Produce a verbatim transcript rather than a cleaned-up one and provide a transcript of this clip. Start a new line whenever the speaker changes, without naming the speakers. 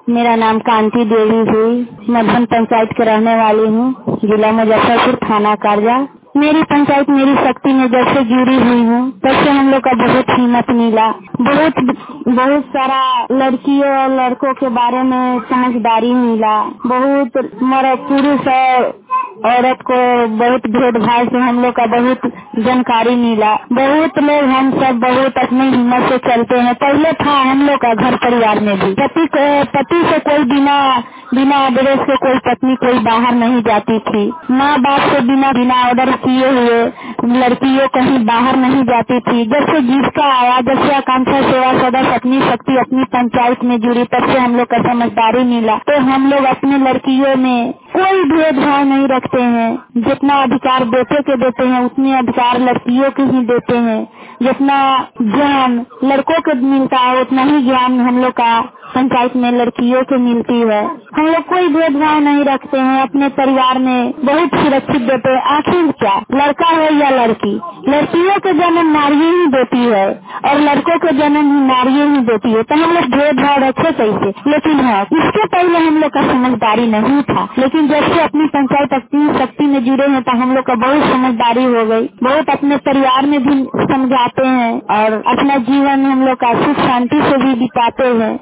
मेरा नाम कांति देवी हुई। मैं धन पंचायत के रहने वाली हूँ, जिला मुजफ्फरपुर, थाना कारजा। मेरी पंचायत मेरी शक्ति में जब से जुड़ी हुई हूँ तब से हम लोग का बहुत हिम्मत मिला। बहुत बहुत सारा लड़कियों और लड़कों के बारे में समझदारी मिला। बहुत मर्द पुरुष और औरत को बहुत भेदभाव से हम लोग का बहुत जानकारी मिला। बहुत लोग हम सब बहुत अपनी हिम्मत से चलते हैं। पहले था हम लोग का घर परिवार में भी पति पति से कोई बिना बिना आदेश से कोई पत्नी कोई बाहर नहीं जाती थी। माँ बाप से बिना बिना ऑर्डर किए हुए लड़कियों कहीं बाहर नहीं जाती थी। जब से जिसका आया, जब से आकांक्षा सेवा सदस्य अपनी शक्ति अपनी पंचायत में जुड़ी, तब से हम लोग का समझदारी मिला। तो हम लोग अपने लड़कियों में कोई भेदभाव नहीं रखते हैं। जितना अधिकार बेटे के देते हैं उतने अधिकार लड़कियों के ही देते हैं। जितना ज्ञान लड़कों को मिलता है उतना ही ज्ञान हम लोग का पंचायत में लड़कियों को मिलती है। हम लोग कोई भेदभाव नहीं रखते हैं। अपने परिवार में बहुत सुरक्षित देते हैं। आखिर क्या, लड़का हो या लड़की, लड़कियों के जन्म नारियां ही देती है और लड़कों के जन्म ही नारियां ही देती है। तो हम लोग भेदभाव रखे कैसे? लेकिन हाँ, इसके पहले हम लोग का समझदारी नहीं था, लेकिन जब से अपनी पंचायत अपनी शक्ति में जुड़े हैं तो हम लोग का बहुत समझदारी हो गई। बहुत अपने परिवार में भी समझाते हैं और अपना जीवन हम लोग का सुख शांति से भी बिताते हैं।